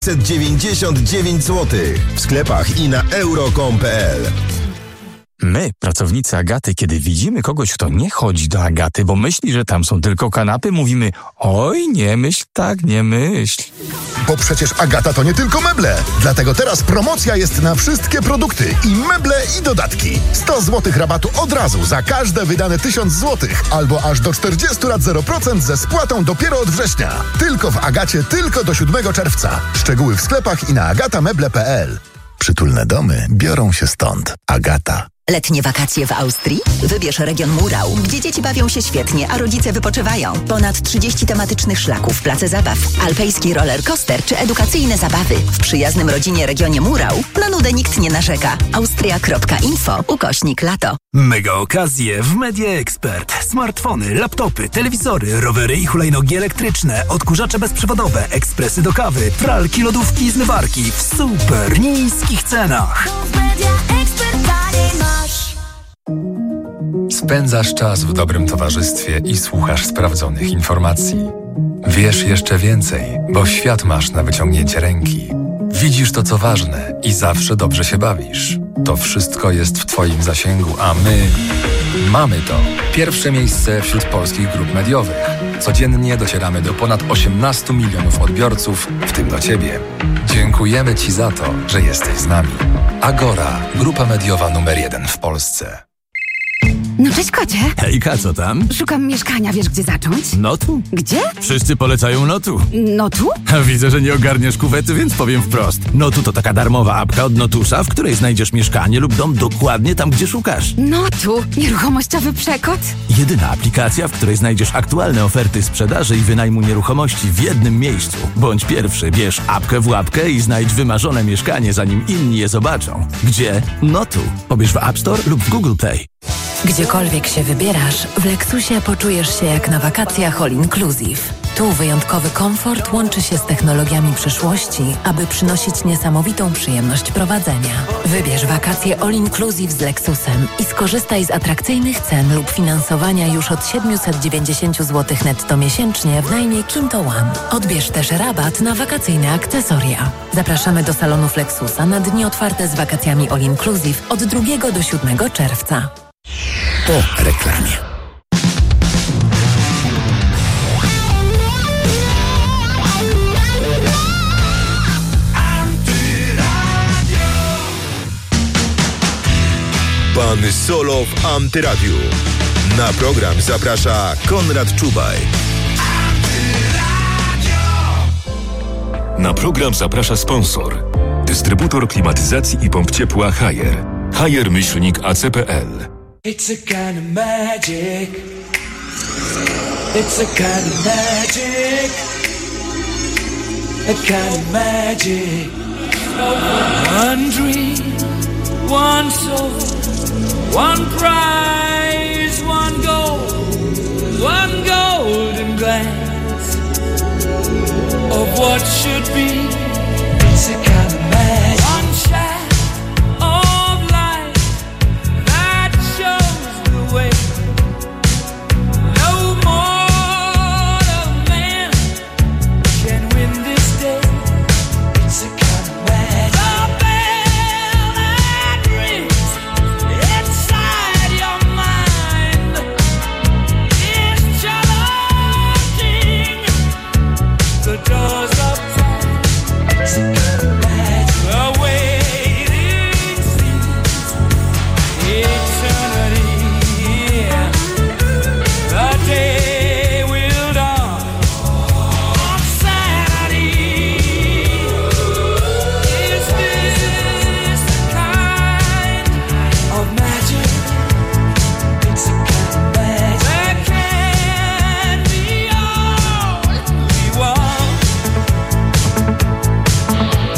99 zł. W sklepach i na euro.com.pl. My, pracownicy Agaty, kiedy widzimy kogoś, kto nie chodzi do Agaty, bo myśli, że tam są tylko kanapy, mówimy: oj, nie myśl tak, nie myśl. Bo przecież Agata to nie tylko meble. Dlatego teraz promocja jest na wszystkie produkty. I meble, i dodatki. 100 zł rabatu od razu za każde wydane 1000 zł. Albo aż do 40 lat 0% ze spłatą dopiero od września. Tylko w Agacie, tylko do 7 czerwca. Szczegóły w sklepach i na agatameble.pl. Przytulne domy biorą się stąd. Agata. Letnie wakacje w Austrii? Wybierz region Murau, gdzie dzieci bawią się świetnie, a rodzice wypoczywają. Ponad 30 tematycznych szlaków, place zabaw, alpejski roller coaster czy edukacyjne zabawy. W przyjaznym rodzinie regionie Murau na nudę nikt nie narzeka. Austria.info/lato. Mega okazje w Media Expert. Smartfony, laptopy, telewizory, rowery i hulajnogi elektryczne, odkurzacze bezprzewodowe, ekspresy do kawy, pralki, lodówki i zmywarki w super niskich cenach. Spędzasz czas w dobrym towarzystwie i słuchasz sprawdzonych informacji. Wiesz jeszcze więcej, bo świat masz na wyciągnięcie ręki. Widzisz to, co ważne i zawsze dobrze się bawisz. To wszystko jest w Twoim zasięgu, a my mamy to. Pierwsze miejsce wśród polskich grup mediowych. Codziennie docieramy do ponad 18 milionów odbiorców, w tym do Ciebie. Dziękujemy Ci za to, że jesteś z nami. Agora, grupa mediowa numer 1 w Polsce. No cześć, kocie. Hejka, co tam? Szukam mieszkania, wiesz gdzie zacząć? Notu? Gdzie? Wszyscy polecają Notu. Notu? Widzę, że nie ogarniasz kuwety, więc powiem wprost. Notu to taka darmowa apka od Notusa, w której znajdziesz mieszkanie lub dom dokładnie tam, gdzie szukasz. Notu? Nieruchomościowy przekot? Jedyna aplikacja, w której znajdziesz aktualne oferty sprzedaży i wynajmu nieruchomości w jednym miejscu. Bądź pierwszy, bierz apkę w łapkę i znajdź wymarzone mieszkanie, zanim inni je zobaczą. Gdzie? Notu. Pobierz w App Store lub w Google Play. Gdziekolwiek się wybierasz, w Lexusie poczujesz się jak na wakacjach all inclusive. Tu wyjątkowy komfort łączy się z technologiami przyszłości, aby przynosić niesamowitą przyjemność prowadzenia. Wybierz wakacje all inclusive z Lexusem i skorzystaj z atrakcyjnych cen lub finansowania już od 790 zł netto miesięcznie w najmie Kinto One. Odbierz też rabat na wakacyjne akcesoria. Zapraszamy do salonów Lexusa na dni otwarte z wakacjami all inclusive od 2 do 7 czerwca. Po reklamie. Pan Solo w Antyradiu. Na program zaprasza Konrad Czubaj. Na program zaprasza sponsor. Dystrybutor klimatyzacji i pomp ciepła Haier. Haier-AC.pl. It's a kind of magic. It's a kind of magic. A kind of magic. One dream, one soul, one prize, one golden glance of what should be. It's a kind of magic. One shot of light that shows the way. No mortal man can win this day. It's a kind of magic. The bell that rings inside your mind is challenging the doors of time. It's a kind of magic. The waiting seems eternity. The day will dawn on Saturday. Is this the kind of magic? It's a kind of magic that can be all we want.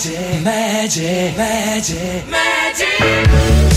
magic, magic, magic.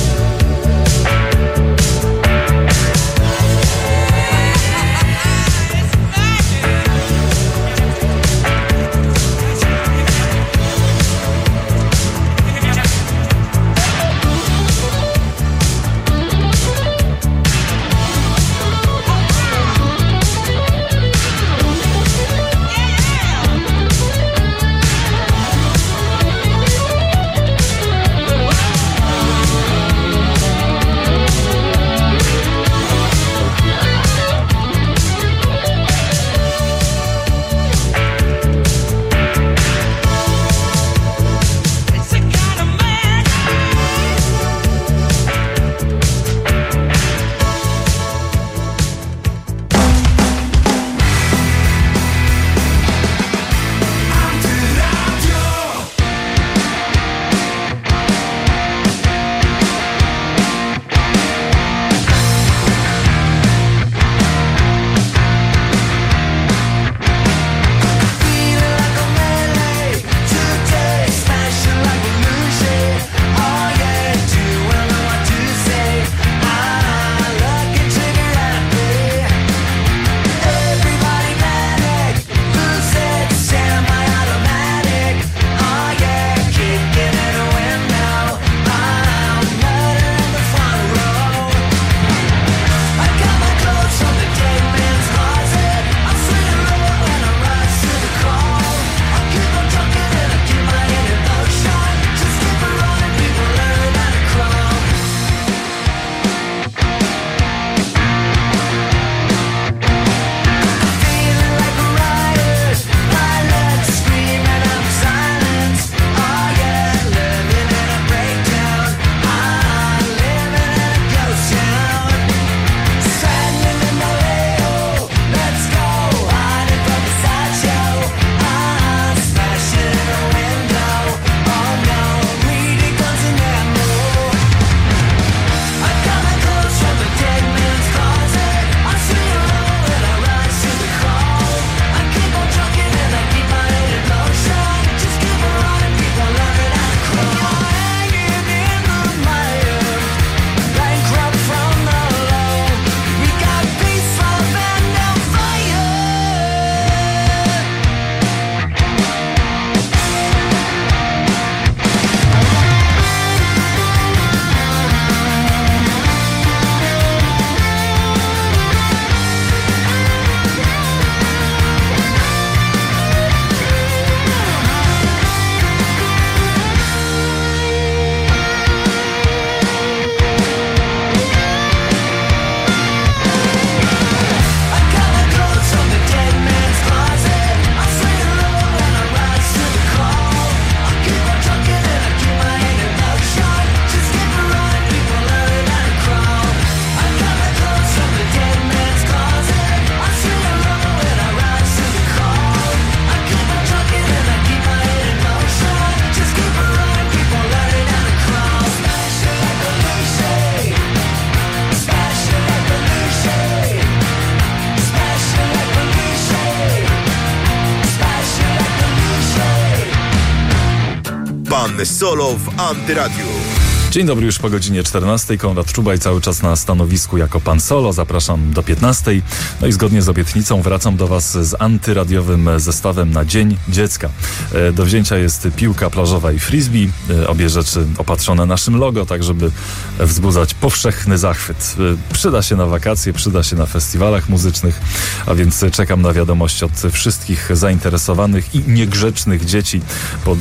Pan Solo w Antyradiu. Dzień dobry, już po godzinie 14. Konrad Czubaj cały czas na stanowisku jako Pan Solo. Zapraszam do 15. No i zgodnie z obietnicą wracam do Was z antyradiowym zestawem na Dzień Dziecka. Do wzięcia jest piłka plażowa i frisbee. Obie rzeczy opatrzone naszym logo, tak żeby wzbudzać powszechny zachwyt. Przyda się na wakacje, przyda się na festiwalach muzycznych, a więc czekam na wiadomość od wszystkich zainteresowanych i niegrzecznych dzieci pod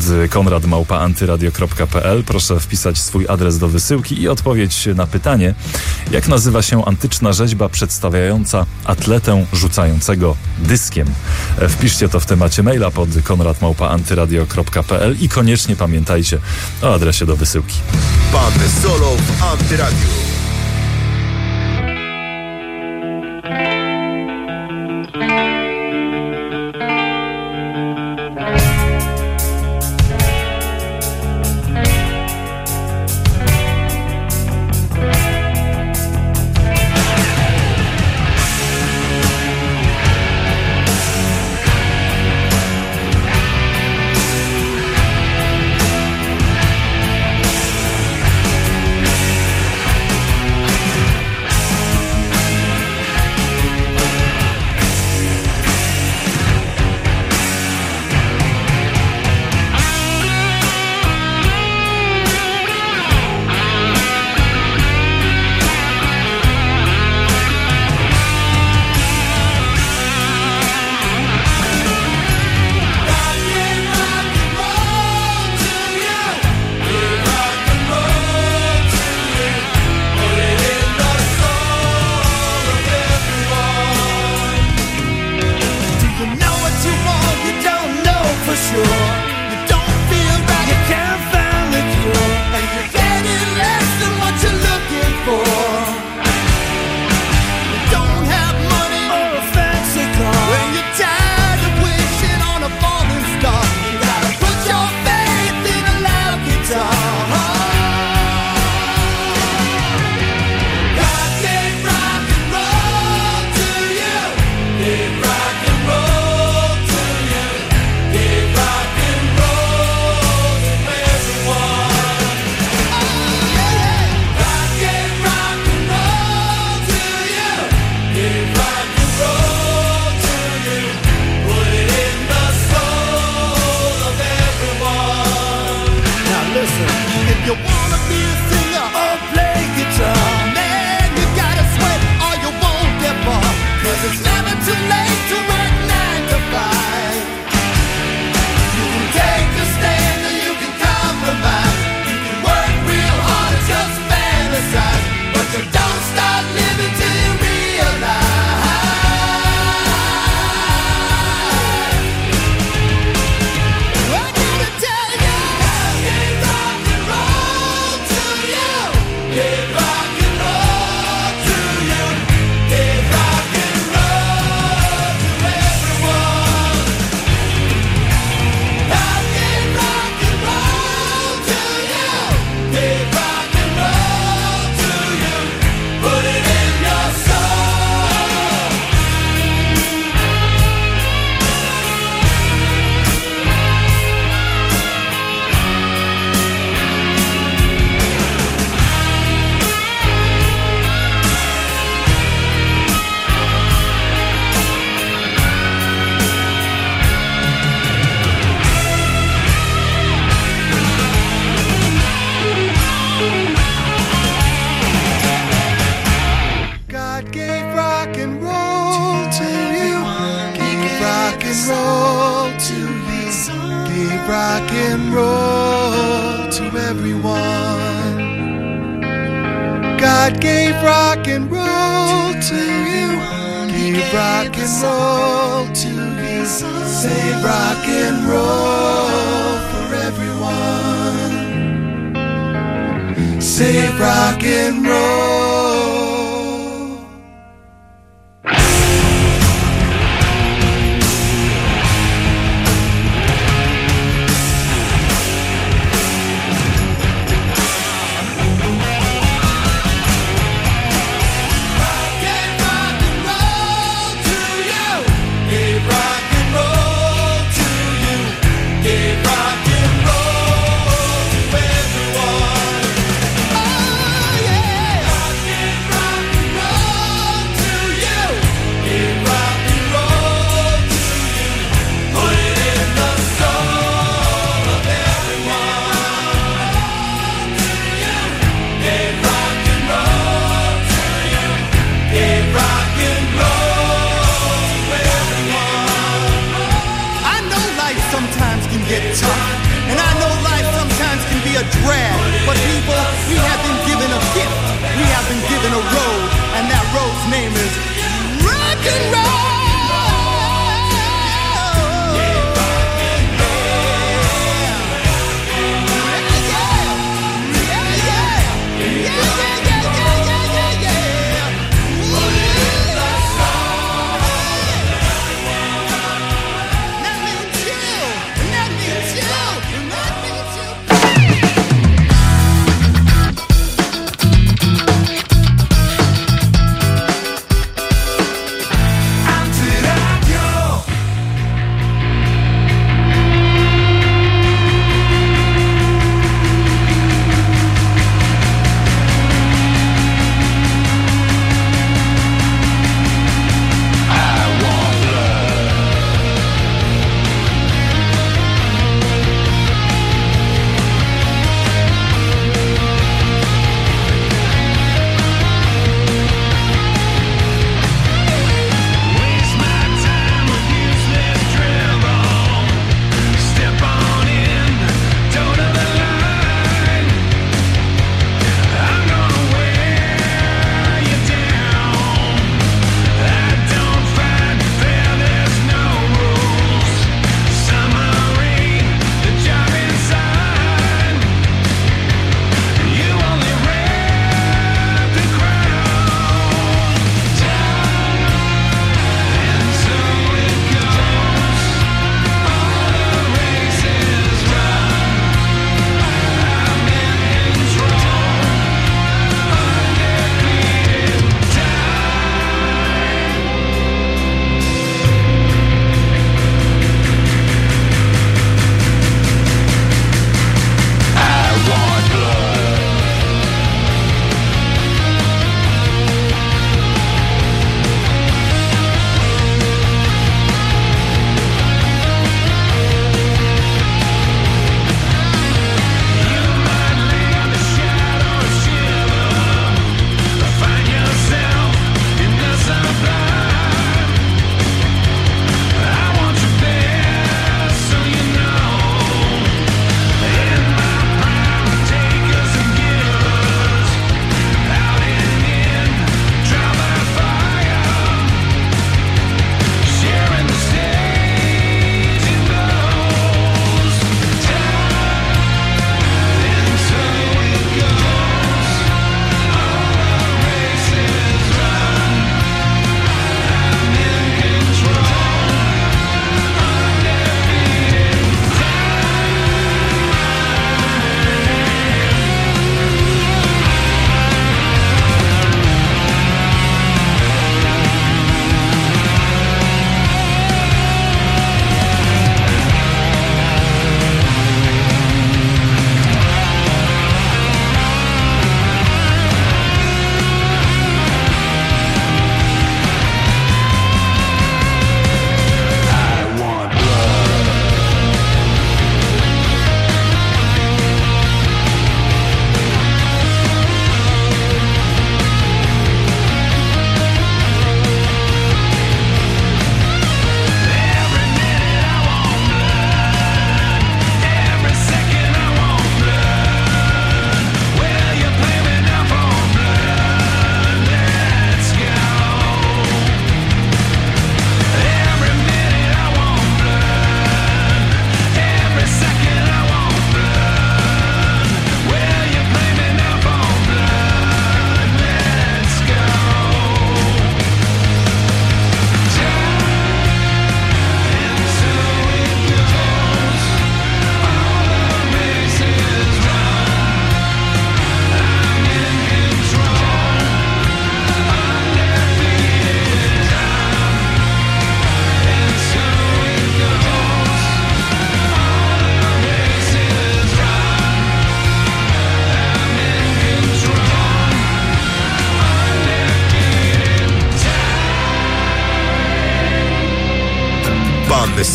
konrad@antyradio.pl. Proszę wpisać swój adres do wysyłki i odpowiedź na pytanie, jak nazywa się antyczna rzeźba przedstawiająca atletę rzucającego dyskiem. Wpiszcie to w temacie maila pod konrad@antyradio.pl i koniecznie pamiętajcie o adresie do wysyłki. Pan Solo w Antyradiu. sure. You don't feel right, you can't find the cure, and you're getting less than what you're looking for. You don't have money or a fancy car. When you're tired of wishing on a falling star, you gotta put your faith in a loud guitar. God gave rock and roll to you. Gave rock and roll to you. Gave rock and roll to everyone. God gave rock and roll to you. Gave rock and roll to you. Put it in the soul of everyone. Now listen, if you wanna be a singer or play guitar, man, you gotta sweat or you won't get far. 'Cause it's never too late to work 9 to 5. You can take a stand or you can compromise. You can work real hard or just fantasize, but you don't start living till you realize. I gotta tell you, God gave rock and roll to you. Gave rock and roll to you. Gave rock and roll to everyone. God gave rock and roll to you. Gave rock and roll to you. Put it in your soul. God gave rock and roll to you. Gave rock and roll to you. Gave rock and roll to everyone. God gave rock and roll to you. Gave rock and roll to you. Save rock and roll for everyone. Save rock and roll. Gave rock and roll to you. Gave rock and roll to you. Gave rock and roll to everyone. Oh yeah. God gave rock and roll to you. Gave rock and roll to you. Put it in the soul of everyone. Gave rock and roll to you. Gave rock and roll to everyone. I know life sometimes can get tough, and I know life sometimes can be a drag. But people, we have been given a gift. We have been given a road, and that road's name is rock and roll.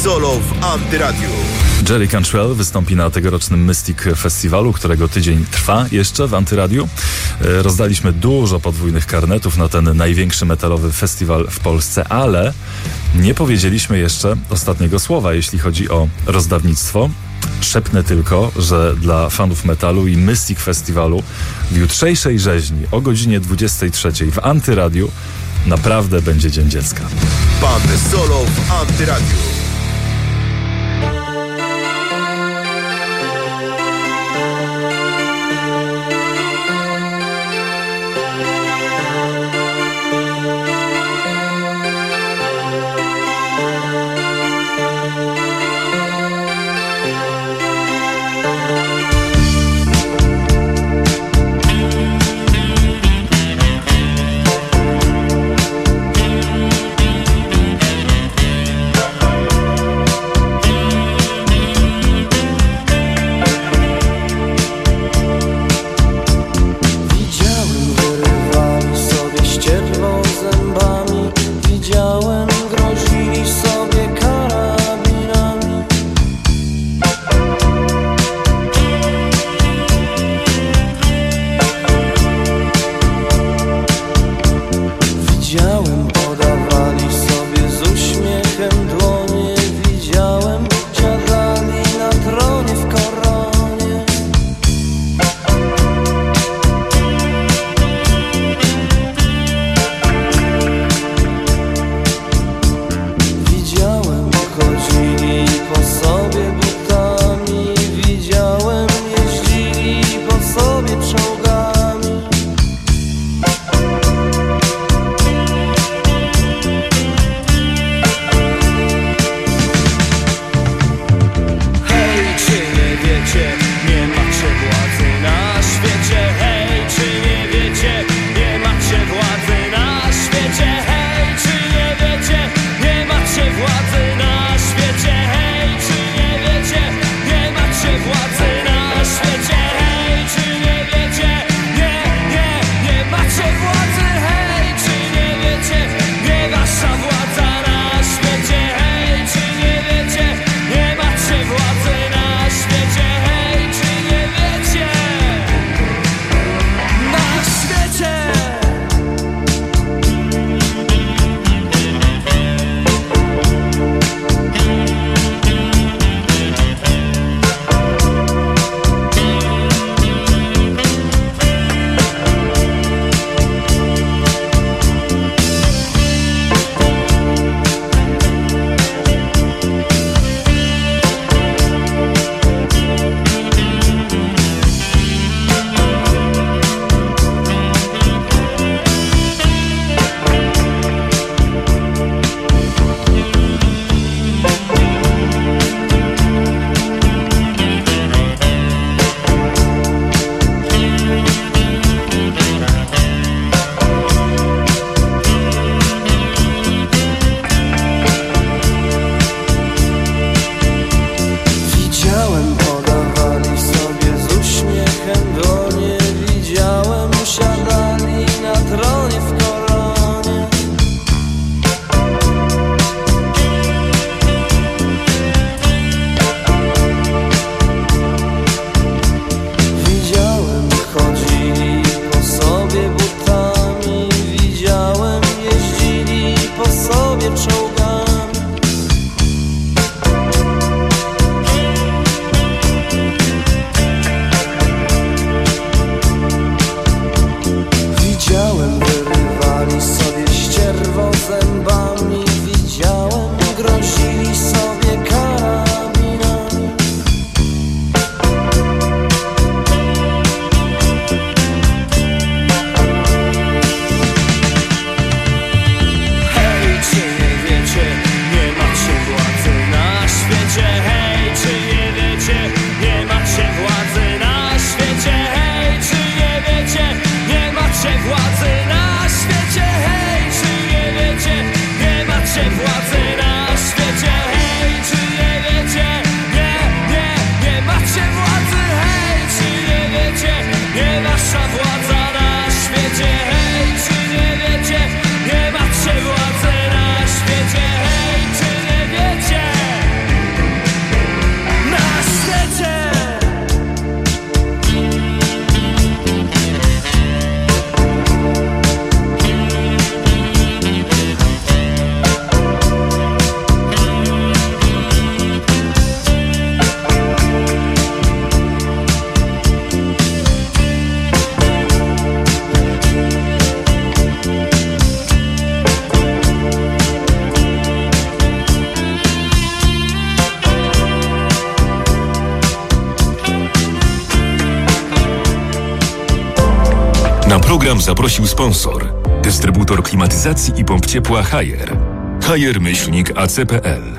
Solo w Antyradiu. Jerry Cantrell wystąpi na tegorocznym Mystic Festiwalu, którego tydzień trwa jeszcze w Antyradiu. Rozdaliśmy dużo podwójnych karnetów na ten największy metalowy festiwal w Polsce, ale nie powiedzieliśmy jeszcze ostatniego słowa, jeśli chodzi o rozdawnictwo. Szepnę tylko, że dla fanów metalu i Mystic Festiwalu w jutrzejszej rzeźni o godzinie 23 w Antyradiu naprawdę będzie Dzień Dziecka. Pan Solo w Antyradiu. Na program zaprosił sponsor. Dystrybutor klimatyzacji i pomp ciepła Haier. Haier-ac.pl.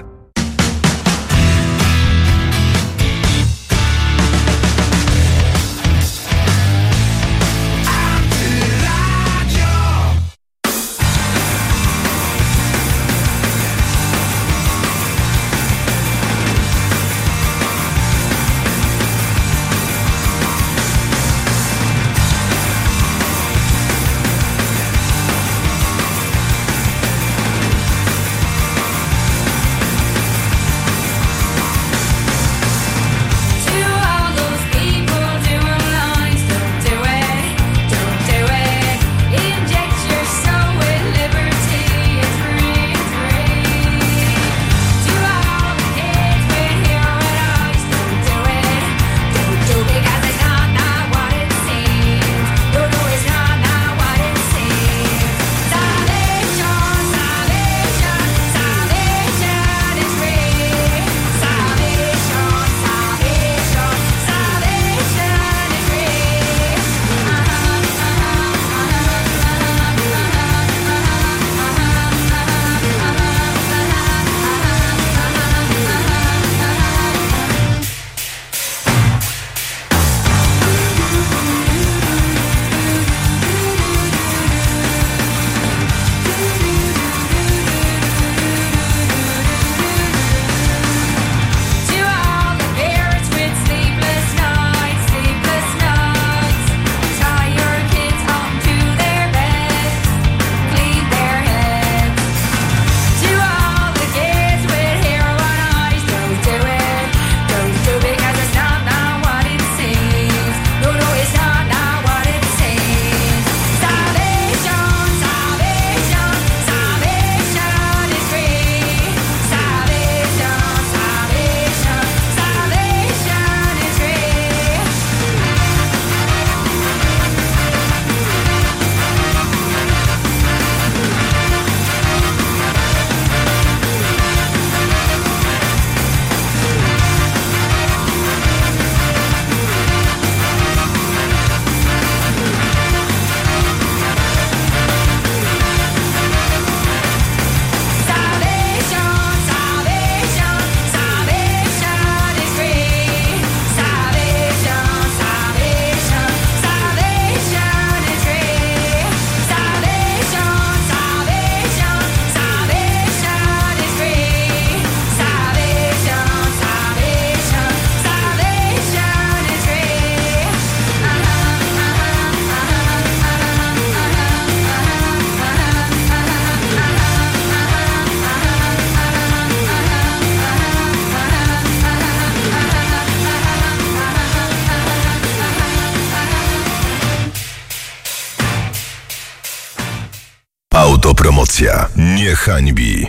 Autopromocja nie hańbi.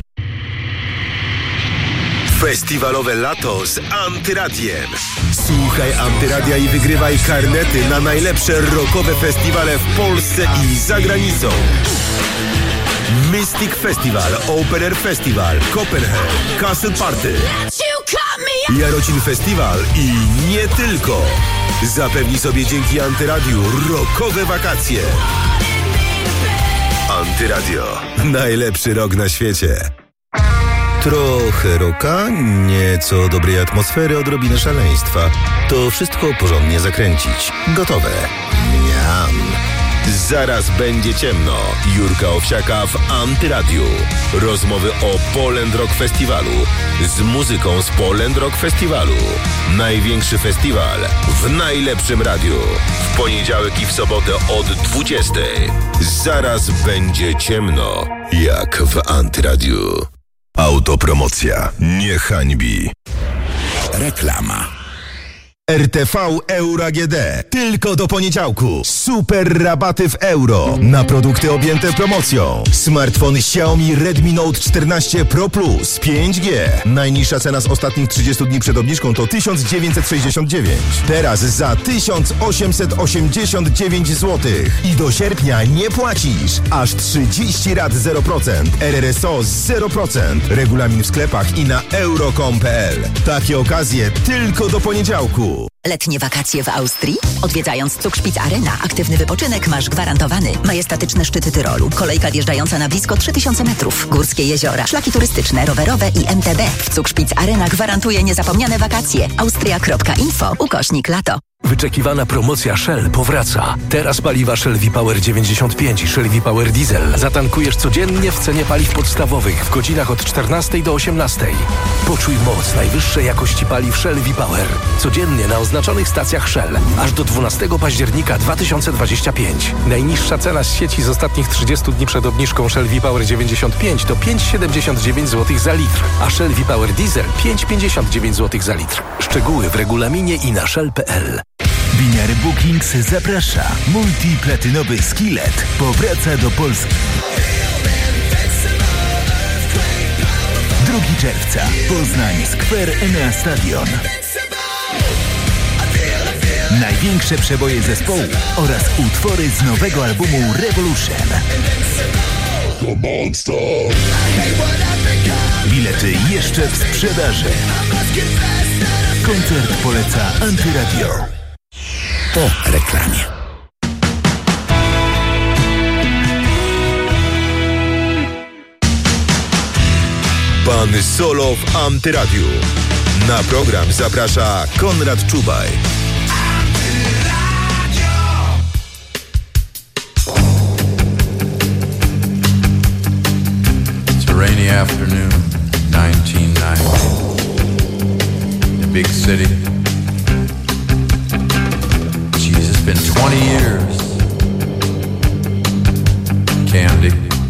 Festiwalowe lato z Antyradiem. Słuchaj Antyradia i wygrywaj karnety na najlepsze rockowe festiwale w Polsce i za granicą. Mystic Festival, Open Air Festival, Copenhagen, Castle Party, Jarocin Festival i nie tylko. Zapewnij sobie dzięki Antyradiu rockowe wakacje. Antyradio. Najlepszy rock na świecie. Trochę rocka, nieco dobrej atmosfery, odrobinę szaleństwa. To wszystko porządnie zakręcić. Gotowe. Miam. Zaraz będzie ciemno. Jurka Owsiaka w Antyradiu. Rozmowy o Poland Rock Festiwalu. Z muzyką z Poland Rock Festiwalu. Największy festiwal w najlepszym radiu. W poniedziałek i w sobotę od 20. Zaraz będzie ciemno. Jak w Antyradiu. Autopromocja nie hańbi. Reklama. RTV Euro AGD. Tylko do poniedziałku. Super rabaty w euro na produkty objęte promocją. Smartfon Xiaomi Redmi Note 14 Pro Plus 5G. Najniższa cena z ostatnich 30 dni przed obniżką to 1969. Teraz za 1889 zł. I do sierpnia nie płacisz. Aż 30 rat 0%. RRSO 0%. Regulamin w sklepach i na euro.com.pl. Takie okazje tylko do poniedziałku. Targu. Letnie wakacje w Austrii? Odwiedzając Zugspitz Arena, aktywny wypoczynek masz gwarantowany. Majestatyczne szczyty Tyrolu, kolejka wjeżdżająca na blisko 3000 metrów, górskie jeziora, szlaki turystyczne, rowerowe i MTB. W Zugspitz Arena gwarantuje niezapomniane wakacje. austria.info/lato. Wyczekiwana promocja Shell powraca. Teraz paliwa Shell V-Power 95 i Shell V-Power Diesel zatankujesz codziennie w cenie paliw podstawowych w godzinach od 14 do 18. Poczuj moc najwyższej jakości paliw Shell V-Power. Codziennie na oznaczonych stacjach Shell. Aż do 12 października 2025. Najniższa cena z sieci z ostatnich 30 dni przed obniżką Shell V-Power 95 to 5,79 zł za litr, a Shell V-Power Diesel 5,59 zł za litr. Szczegóły w regulaminie i na shell.pl. Winiary Bookings zaprasza. Multiplatynowy Skillet powraca do Polski. 2 czerwca. Poznań, Square Enea Stadion. Największe przeboje zespołu oraz utwory z nowego albumu Revolution. Bilety jeszcze w sprzedaży. Koncert poleca Antyradio. Po reklamie. Pan Solo w Antyradiu. Na program zaprasza Konrad Czubaj. It's a rainy afternoon, 1990. A big city. Jeez, it's been 20 years. Candy,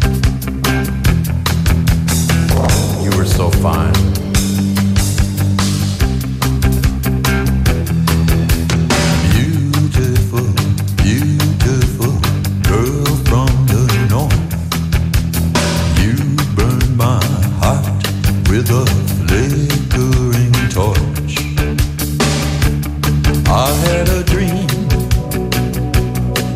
you were so fine. Beautiful, beautiful girl from the north. You burned my heart with a flickering torch. I had a dream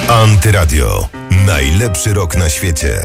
Antyradio. Najlepszy rok na świecie.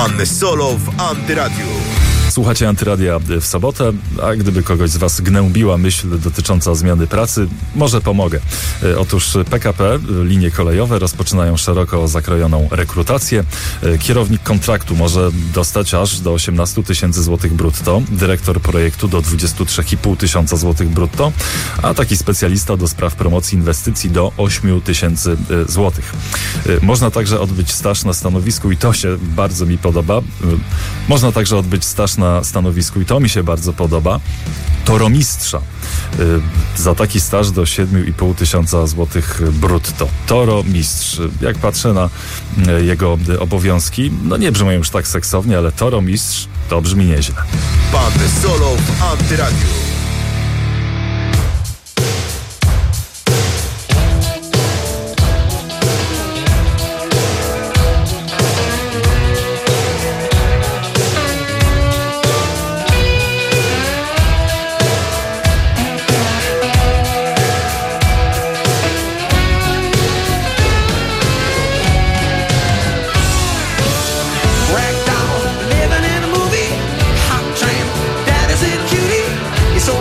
Pan Solo w Antyradiu. Słuchacie Antyradia w sobotę, a gdyby kogoś z Was gnębiła myśl dotycząca zmiany pracy, może pomogę. Otóż PKP, linie kolejowe rozpoczynają szeroko zakrojoną rekrutację. Kierownik kontraktu może dostać aż do 18 tysięcy złotych brutto, dyrektor projektu do 23,5 tysiąca złotych brutto, a taki specjalista do spraw promocji inwestycji do 8 tysięcy złotych. Można także odbyć staż na stanowisku i to się bardzo mi podoba. Można także odbyć staż na stanowisku i to mi się bardzo podoba, toromistrza. Za taki staż do 7,5 tysiąca złotych brutto. Toromistrz. Jak patrzę na jego obowiązki, no nie brzmią już tak seksownie, ale toromistrz to brzmi nieźle. Pan Solo w Antyradiu. Living in a movie, hot tramp, daddy's a cutie. You're so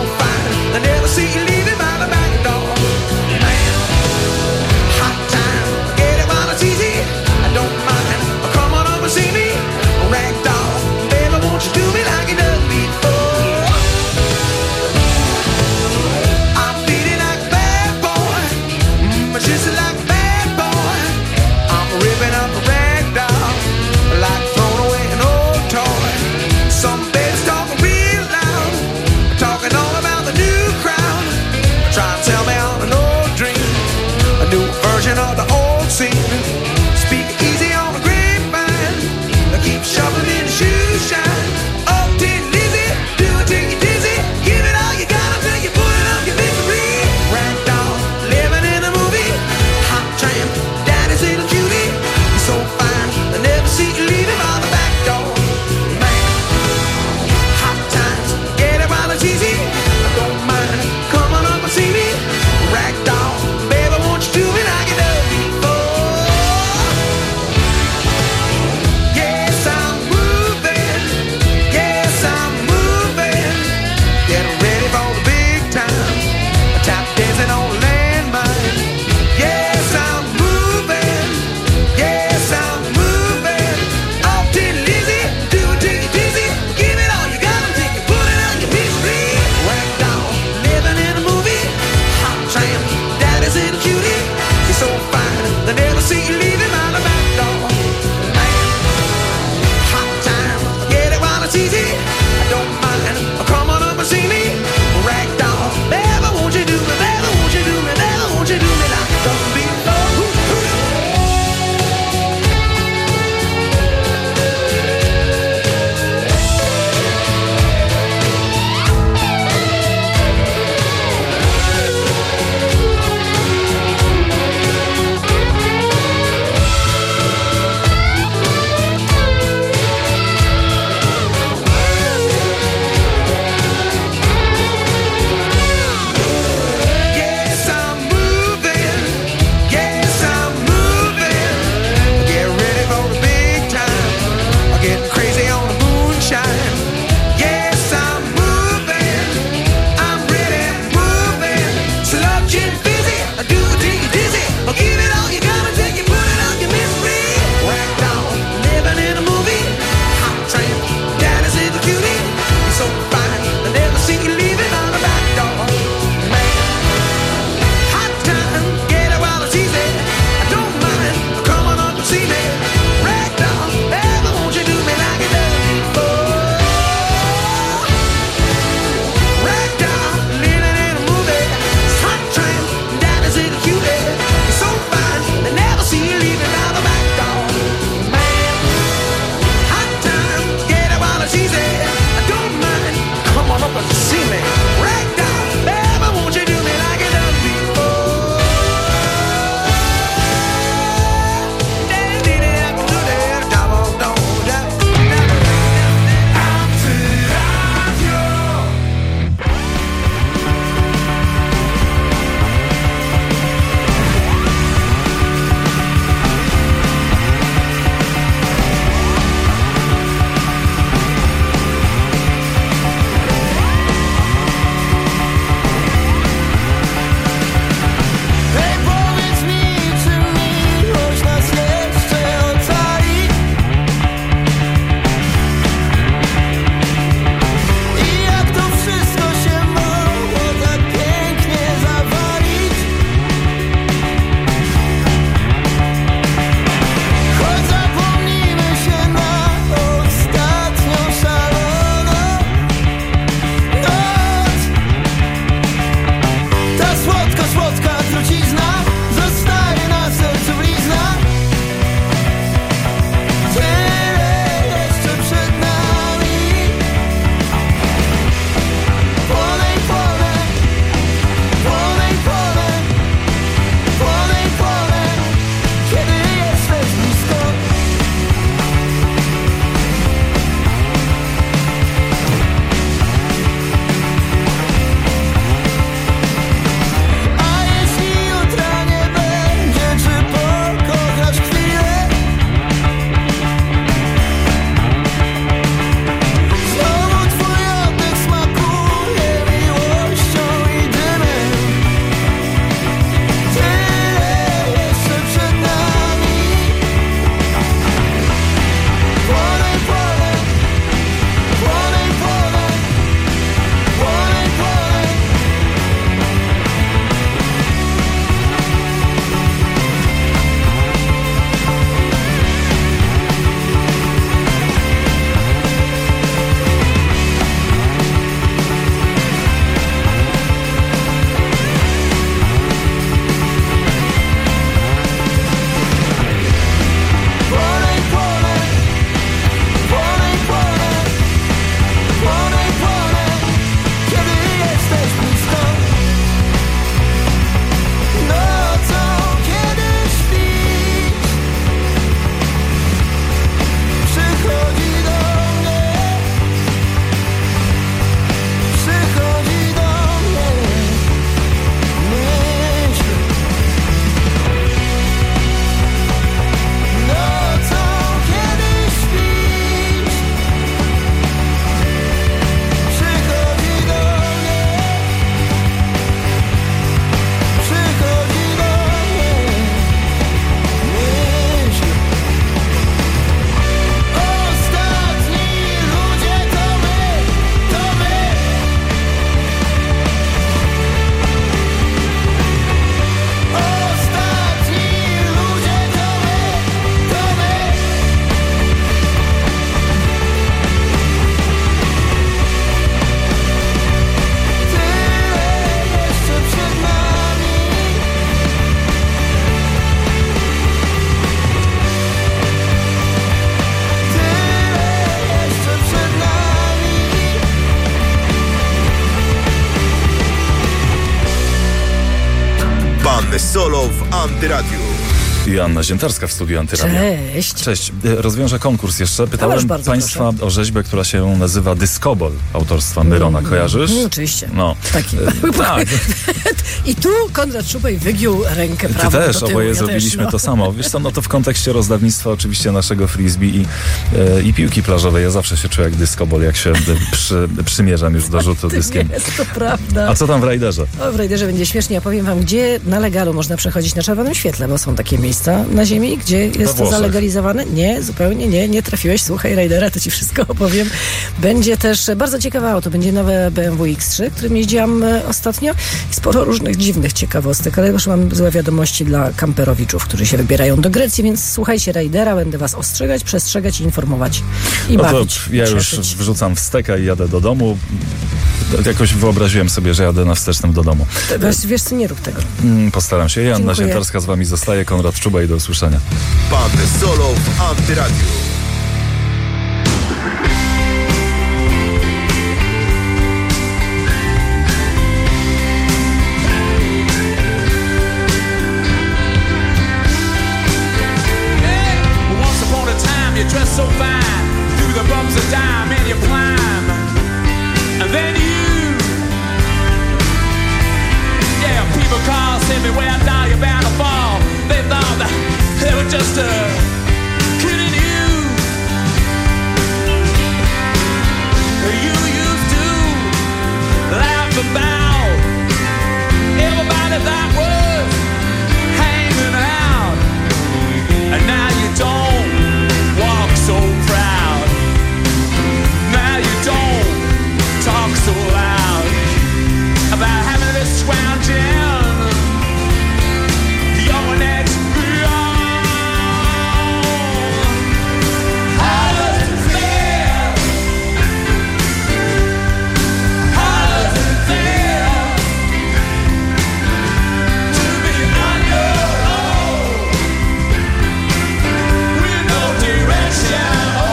Solo w Antyradiu. Joanna Ziętarska w studiu Antyradia. Cześć. Cześć. Rozwiążę konkurs jeszcze. Pytałem Państwa o rzeźbę, która się nazywa Dyskobol autorstwa Myrona. Kojarzysz? Oczywiście. No. Taki. Tak. I tu Konrad Szubej wygiął rękę prawą. Ty też, do tyłu. oboje zrobiliśmy to samo. Wiesz co, no to w kontekście rozdawnictwa oczywiście naszego frisbee i piłki plażowej. Ja zawsze się czuję jak dyskobol, jak się przymierzam już do rzutu dyskiem. Jest to prawda. A co tam w Rajderze? W Rajderze będzie śmiesznie. Ja powiem wam, gdzie na legalu można przechodzić na czerwonym świetle, bo są takie miejsca na ziemi, gdzie jest to zalegalizowane. Nie, zupełnie nie trafiłeś. Słuchaj Rajdera, to ci wszystko opowiem. Będzie też bardzo ciekawe auto. Będzie nowe BMW X3, którym jeździłam ostatnio. I sporo różnych dziwnych ciekawostek, ale już mam złe wiadomości dla kamperowiczów, którzy się wybierają do Grecji, więc słuchajcie Rajdera, będę was ostrzegać, przestrzegać i informować. I bawić. To ja już wrzucam wsteka i jadę do domu. Jakoś wyobraziłem sobie, że jadę na wstecznym do domu. Wiesz co, nie rób tego. Postaram się. Joanna Ziętarska z wami zostaje. Konrad Czuba i do usłyszenia. Pan Solo w Antyradiu. You dress so fine, through the bumps of dime and you climb, and then yeah, people call, send me where now you're bound to fall. They thought that they were just kidding you. You used to laugh about everybody that was hanging out, and now you don't walk so proud. Now you don't talk so loud about having this scrounging your next how does it feel? How does it feel to be on your own with no direction?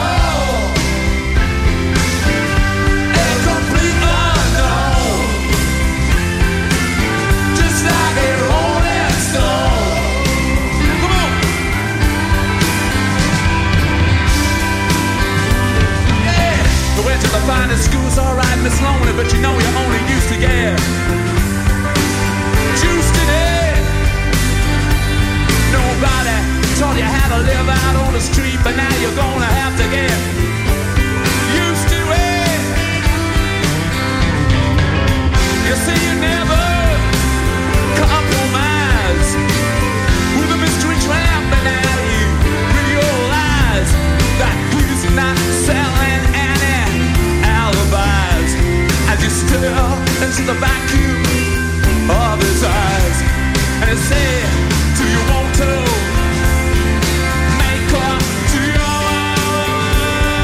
The finest school's alright, Miss Lonely, but you know you're only used to get juiced in it. Nobody taught you how to live out on the street, but now you're gonna have to get used to it. You say you never compromise with a mystery tramp, and now you realize that he's not selling as you stare into the vacuum of his eyes, and you say, do you want to make up to your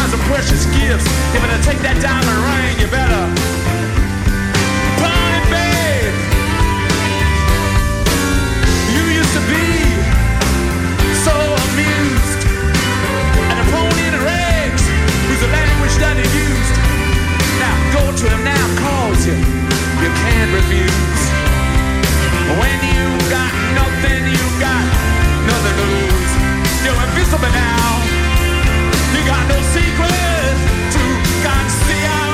diamonds are precious gifts. If I take that diamond ring, you better burn it, babe. You used to be so amused at the pony in the rags, whose language that he used. Now go to him now, calls you. You can't refuse. When you got nothing, you got nothing to lose. You're invisible now. You got no secret to conceal.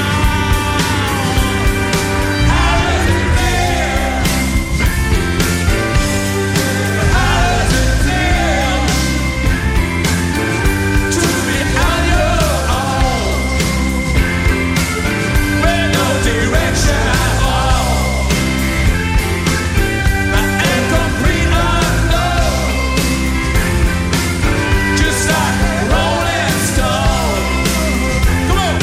How does it feel? How does it feel to be on your own? With no direction at all. And complete unknown. Just like Rolling Stone. Come on.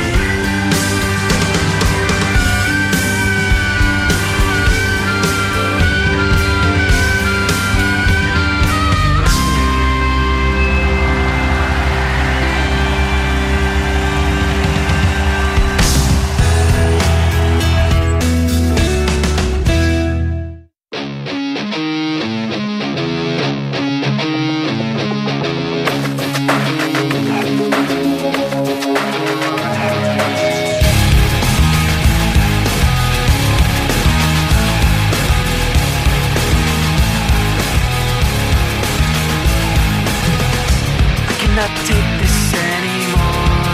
I cannot take this anymore.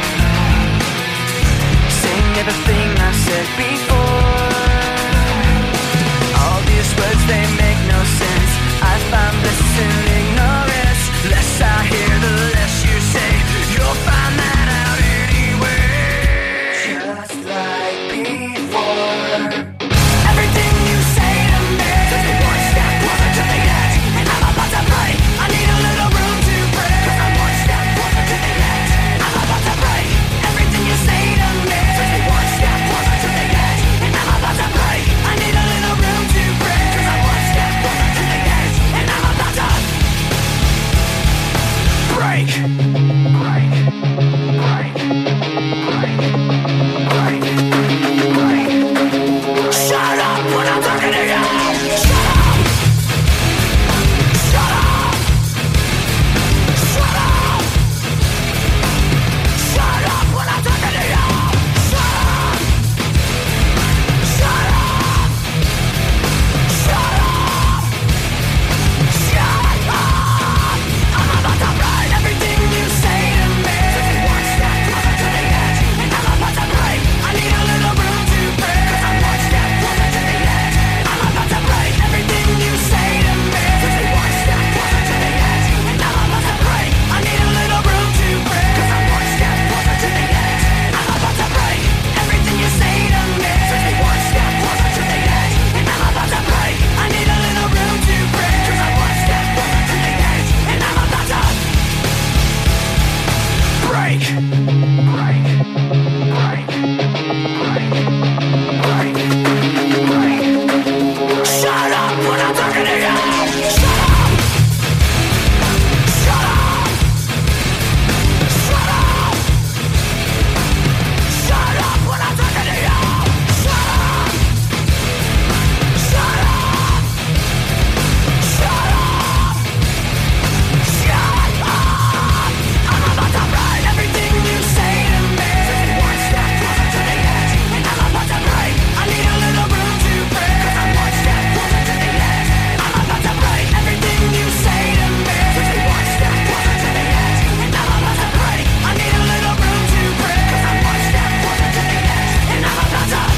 Saying everything I said before. All these words, they make no sense. I find bliss in ignorance. Less I hear, the less you say. You'll find that out anyway. Just like before. Everything you say to me takes me one step closer to the edge, and I'm about to break. I need a little room to break. 'Cause I'm one step closer to the edge, I'm about to break. Everything you say to me takes me one step closer to the edge, and I'm about to break. I need a little room to break. 'Cause I'm one step closer to the edge, and I'm about to break. Break. Break. Break. Break. Break. Shut up when I'm talking to you. Shut up. Shut up. Shut up. Shut up when I'm talking to you. Shut up. Shut up. Shut up. Shut up. I'm about to write everything you say to me. Takes me one step closer to the edge, and I'm about to break. I need a little room to break. 'Cause I'm one step closer to the edge, I'm about to break. Everything you say to me takes me one step closer to the edge, and I'm about to break. I need a little room to break. 'Cause I'm one step closer to the edge, I'm about to break. Everything you say to me takes me one step closer to the edge, and I'm about to break. I need a little room to break. 'Cause I'm one step closer to the edge, and I'm about to break. Break. Break. Break. Break. Break. Shut up when I'm talking to you. Shut up. Shut up. Shut up. Shut up when I'm talking to you. Shut up. Shut up. Shut up. Shut up. I'm about to write everything you say to me. Take one step closer to the edge, and I'm about to break. I need a little room to break. 'Cause I'm one step closer to the edge, I'm about to break. Everything you say to me takes me one step closer to the edge, and I'm about to break. I need a little room to break. 'Cause I'm one step closer to the edge, and I'm about to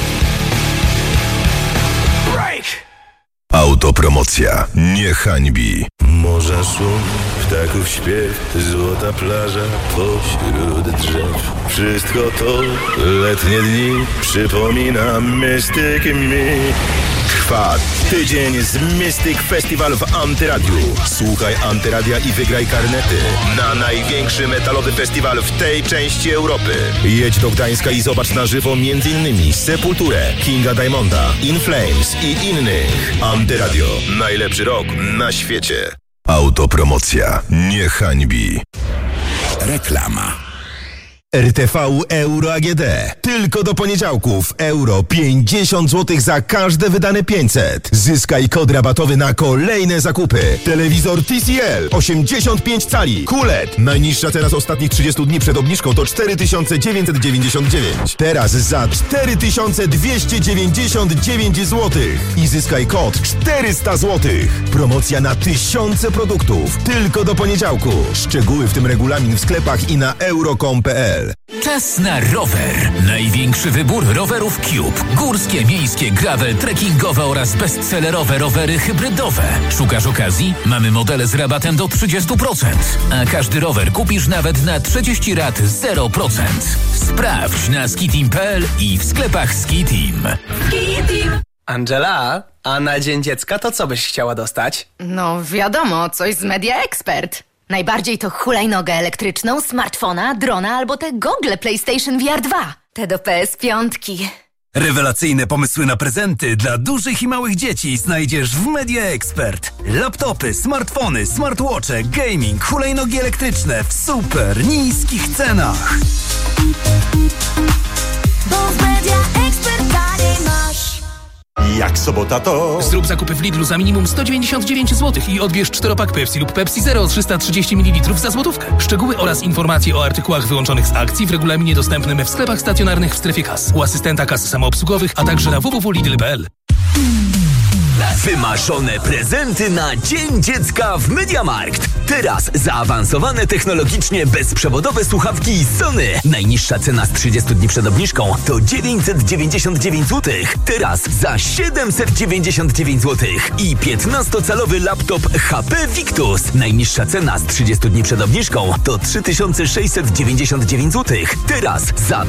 break. Autopromocja nie hańbi. Morza szum, ptaków śpiew, złota plaża pośród drzew. Wszystko to letnie dni przypomina Mystic Me. Trwa tydzień z Mystic Festival w Antyradiu. Słuchaj Antyradia i wygraj karnety na największy metalowy festiwal w tej części Europy. Jedź do Gdańska i zobacz na żywo m.in. Sepulturę, Kinga Diamonda, In Flames i innych. Antyradio. Najlepszy rok na świecie. Autopromocja nie hańbi. Reklama. RTV Euro AGD. Tylko do poniedziałków. Euro 50 zł za każde wydane 500. Zyskaj kod rabatowy na kolejne zakupy. Telewizor TCL 85 cali. QLED. Najniższa cena z ostatnich 30 dni przed obniżką to 4999. Teraz za 4299 zł. I zyskaj kod 400 zł. Promocja na tysiące produktów. Tylko do poniedziałku. Szczegóły, w tym regulamin w sklepach i na euro.com.pl. Czas na rower. Największy wybór rowerów Cube. Górskie, miejskie, gravel, trekkingowe oraz bestsellerowe rowery hybrydowe. Szukasz okazji? Mamy modele z rabatem do 30%. A każdy rower kupisz nawet na 30 rat 0%. Sprawdź na skiteam.pl i w sklepach Skiteam. Angela, a na Dzień Dziecka to co byś chciała dostać? No wiadomo, coś z Media Expert. Najbardziej to hulajnogę elektryczną, smartfona, drona albo te gogle PlayStation VR 2. Te do PS5. Rewelacyjne pomysły na prezenty dla dużych i małych dzieci znajdziesz w Media Expert. Laptopy, smartfony, smartwatche, gaming, hulajnogi elektryczne w super niskich cenach. Bo w Media Expert taniej masz. Jak sobota to... Zrób zakupy w Lidlu za minimum 199 zł i odbierz 4-pak Pepsi lub Pepsi Zero 330 ml za złotówkę. Szczegóły oraz informacje o artykułach wyłączonych z akcji w regulaminie dostępnym w sklepach stacjonarnych w strefie kas, u asystenta kas samoobsługowych, a także na www.lidl.pl. Wymarzone prezenty na Dzień Dziecka w MediaMarkt. Teraz zaawansowane technologicznie bezprzewodowe słuchawki Sony. Najniższa cena z 30 dni przed obniżką to 999 zł. Teraz za 799 zł. I 15-calowy laptop HP Victus. Najniższa cena z 30 dni przed obniżką to 3699 zł. Teraz za